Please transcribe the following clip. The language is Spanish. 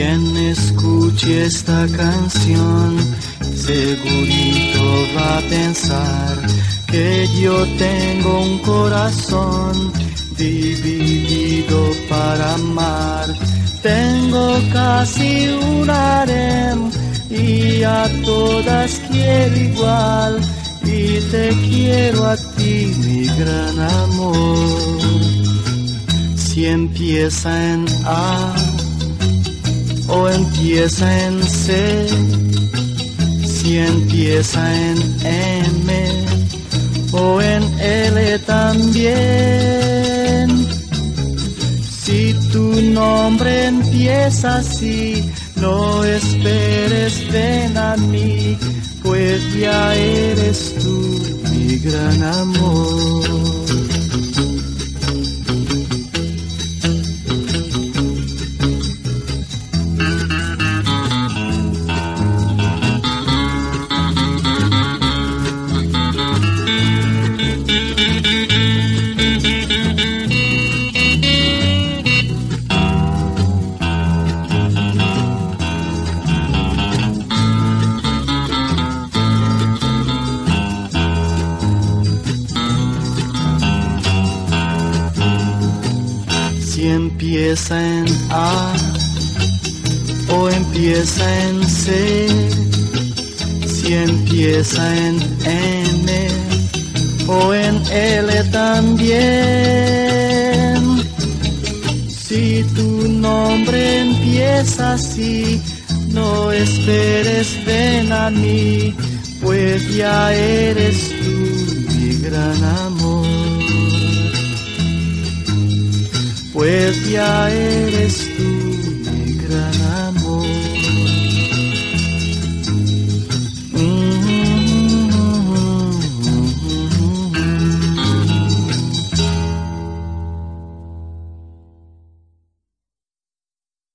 Quien escuche esta canción, segurito va a pensar que yo tengo un corazón dividido para amar. Tengo casi un harem y a todas quiero igual, y te quiero a ti, mi gran amor. Si empieza en A o empieza en C, si empieza en M o en L también. Si tu nombre empieza así, no esperes, ven a mí, pues ya eres tú mi gran amor. Si empieza en A o empieza en C, si empieza en M o en L también. Si tu nombre empieza así, no esperes, ven a mí, pues ya eres tú mi gran amor. Pues ya eres tú mi gran amor.